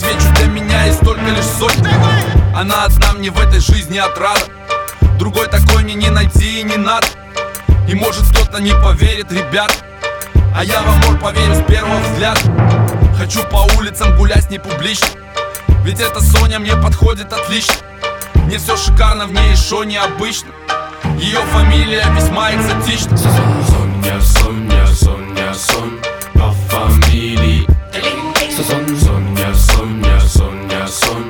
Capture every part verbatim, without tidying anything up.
отвечу, для меня есть только лишь сотни. Она одна мне в этой жизни отрада, другой такой мне не найти и не надо. И может кто-то не поверит, ребят, а я в амор поверю с первого взгляда. Хочу по улицам гулять с ней публично, ведь эта Соня мне подходит отлично. Мне все шикарно в ней и шо необычно. Ее фамилия весьма экзотична. Соня, Соня, Соня, Сон по фамилии. Соня, Соня, Соня, Сон.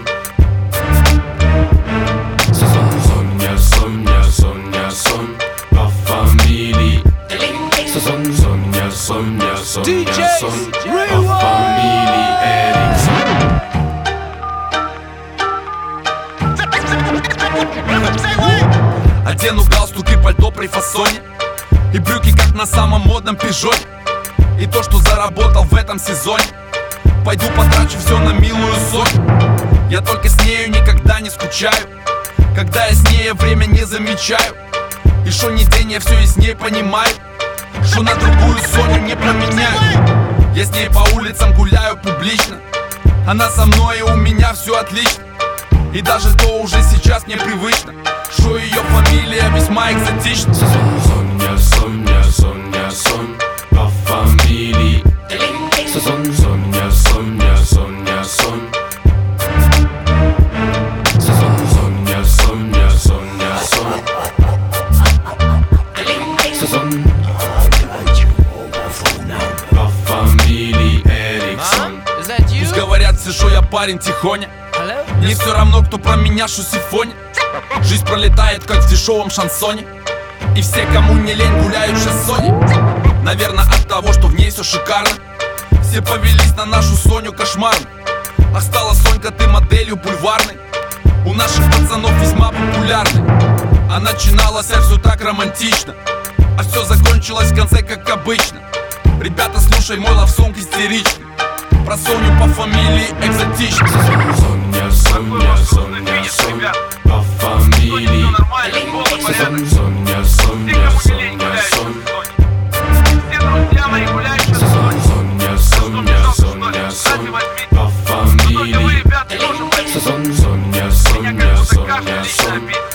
Соня, Соня, Соня, Сон по фамилии. Соня, Соня, Соня, Сон по фамилии Эриксон. Одену галстук и пальто при фасоне, и брюки как на самом модном пижоне. И то, что заработал в этом сезоне, пойду потрачу все на милую Соню. Я только с нею никогда не скучаю, когда я с ней время не замечаю. И шо ни день я все и с ней понимаю, что на другую Соню не променяю. Я с ней по улицам гуляю публично, она со мной и у меня все отлично. И даже то уже сейчас мне привычно, что ее фамилия весьма экзотична. Соня, Соня, Соня, Сон по фамилии. Соня, Соня, Соня, Сон. Соня, Соня, Соня, Сон. По фамилии Эриксон. Пусть говорят все, что я парень тихоня, мне все равно, кто про меня шо сифонит. Жизнь пролетает, как в дешевом шансоне, и все, кому не лень, гуляют в шассоне. Наверное, от того, что в ней все шикарно, все повелись на нашу Соню кошмарно. А стала Сонька ты моделью бульварной, у наших пацанов весьма популярной. А начиналось все так романтично, а все закончилось в конце как обычно. Ребята, слушай мой лавсонг истеричный, про Соню по фамилии экзотичный. Соня, Соня, Соня, Сон по фамилии. Соня, Соня, Соня, Сон. Соня, Соня, Соня, Сон по фамилии. Соня, Соня, Соня, Сон.